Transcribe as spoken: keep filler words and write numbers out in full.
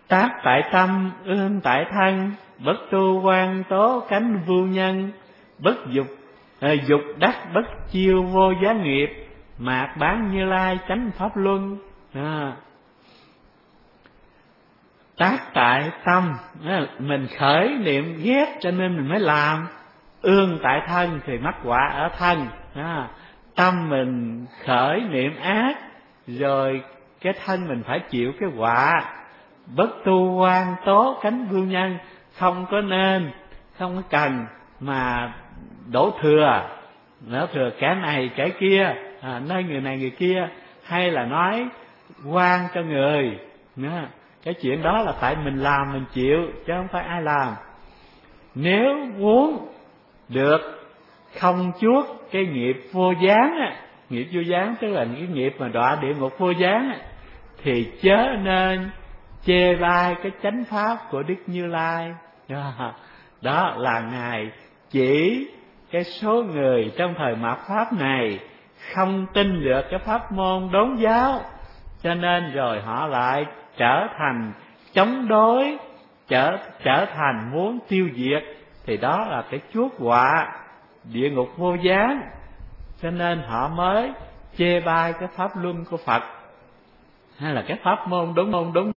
Tác tại tâm, ương tại thân, bất tu quan tố cánh vưu nhân, bất dục à, dục đắc bất chiêu vô giá nghiệp, mạt bán Như Lai chánh pháp luân. À. Tác tại tâm, mình khởi niệm ghét cho nên mình mới làm. Ương tại thân thì mắc quả ở thân. À. Tâm mình khởi niệm ác, rồi cái thân mình phải chịu cái quả. Bất tu quan tố cánh vưu nhân, không có nên, không có cần mà đổ thừa, đổ thừa cái này cái kia, à, nơi người này người kia, hay là nói quan cho người. Cái chuyện đó là tại mình làm mình chịu, chứ không phải ai làm. Nếu muốn được không chuốc cái nghiệp vô gián, nghiệp vô gián tức là những nghiệp mà đọa địa ngục vô gián, thì chớ nên chê bai cái chánh pháp của Đức Như Lai. Đó là Ngài chỉ cái số người trong thời mạt Pháp này không tin được cái pháp môn đốn giáo, cho nên rồi họ lại trở thành chống đối, trở trở thành muốn tiêu diệt, thì đó là cái chuốc họa địa ngục vô gián. Cho nên họ mới chê bai cái pháp luân của Phật, hay là cái pháp môn đúng môn đúng